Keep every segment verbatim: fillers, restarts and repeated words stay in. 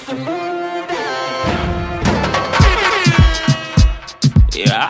Yeah.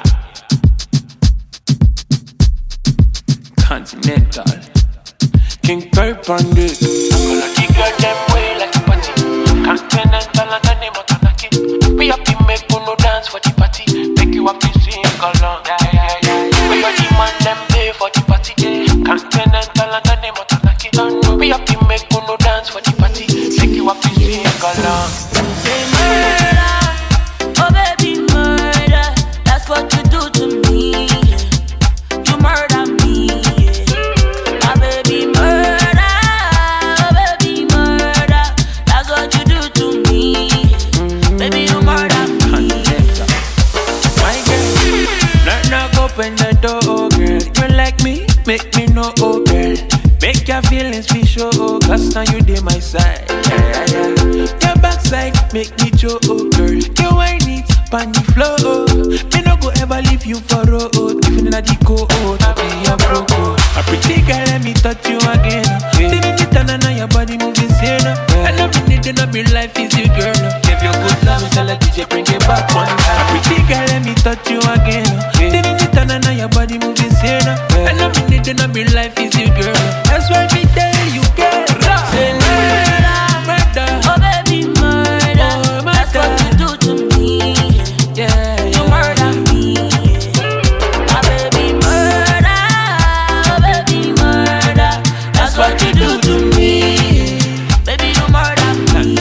Continental. King Perp on this. I'm gonna kick your them way like a party. Continental and the name of Tanaki. We have to make no dance for the party. Make you have to sing along. Yeah, yeah, yeah, yeah. We are the man them pay for the party. Continental and the name of Tanaki. We have to make no dance for the party. Make you have to sing along. Say murder, oh baby murder. That's what you do to me. You murder me. My baby murder, oh baby murder. That's what you do to me. Baby you murder me. My girl, knock knock open the door, oh girl. You like me, make me know, oh girl. Make your feelings be show, oh, cause now you dey my side. Yeah, yeah, yeah. Your backside make me show, oh girl. You whine it, pan the floor, oh. Me no go ever leave you for road. Even in a deco, oh, to be a pro, oh. A pretty girl, let me touch you again. Didn't it turn on your body moving sane? I know me needing up your life is you, girl. Give you good love, tell a D J bring it back one time. A pretty girl, let me touch you again. Didn't it turn on your body moving sane? I know me needing up your life is you, girl. That's why me tell you, girl. Say murder, Murder. oh baby murder. Oh, That's murder. what you do to me. Yeah, You yeah. murder me. My baby murder, oh baby murder. That's what you do to me. Baby you murder me.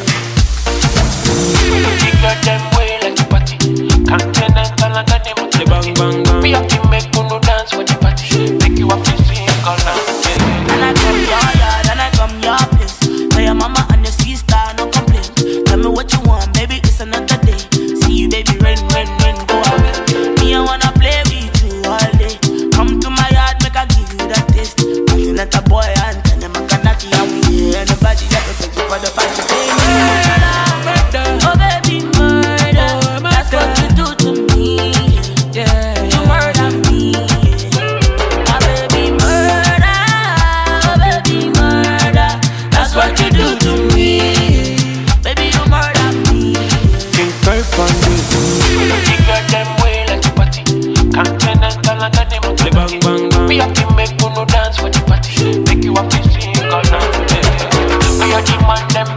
Kick out them way like a party. Continental and the name of the bang bang bang. We have to make no dance for the party. Make you have to sing along. And I come your yard and I come your place. Tell your mama and your sister no complain. Tell me what you want, baby, it's another day. See you, baby, rain, rain, rain, go away. Me, I wanna play with you all day. Come to my yard, make I give you that taste. Nothing at a boy and tell them I can knock you out here. Anybody that can take you for the party. Say murder, Murder. oh baby, murder. Oh, That's what you do to me. Yeah, You murder me. My baby murder, oh baby murder. That's what you do to me. Baby you murder me. King Perp on this. Kick out them way like a party. Continental and the name of the bang bang bang. We have to make no dance for the party. Make you have to sing along. We are the man them